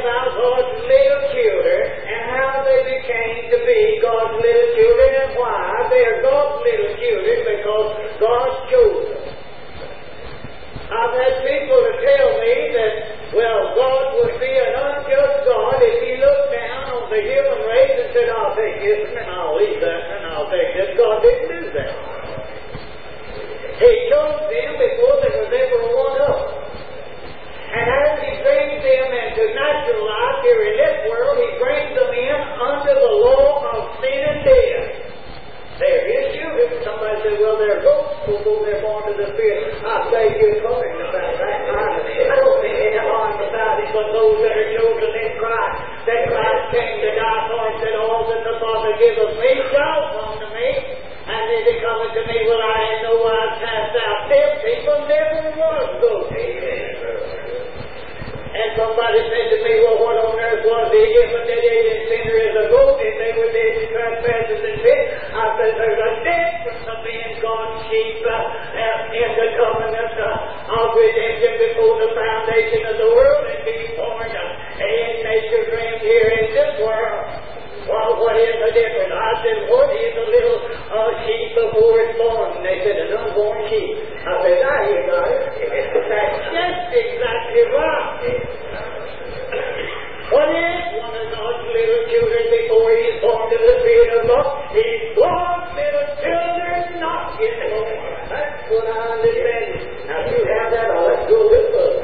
about God's little children and how they became to be God's little children and why they are God's little children, because God chose them. I've had people to tell me that, well, God would be an unjust God if He looked down on the human race and said, I'll take this and I'll leave that and I'll take this. God didn't do that. He chose them before there was ever one of them. And as He brings them into natural life here in this world, He brings them in under the law of sin and death. They're His children. Somebody said, well, they're ghosts before they're born to the Spirit. I say you're talking about that. I don't think any harm about it, but those that are chosen in Christ, that Christ came to die for and said, all that the Father giveth me shall come to me. And then they come to me, well, I ain't no wise cast out. Them people never was those. And somebody said to me, well, what on earth was the difference that alien sinner is a goat if they were dead in trespasses and sin? I said, there's a difference of being God's sheep in the covenant of redemption before the foundation of the world and being born in nature's realm here in this world. Well, what is the difference? I said, what is a little sheep before it's born? And they said, an unborn sheep. I said, now you got it. That's just exactly right. What is one of God's little children before He's born to the Spirit of God? He's God's little children, not yet born. That's what I understand. Now, if you have that, let's go a little further.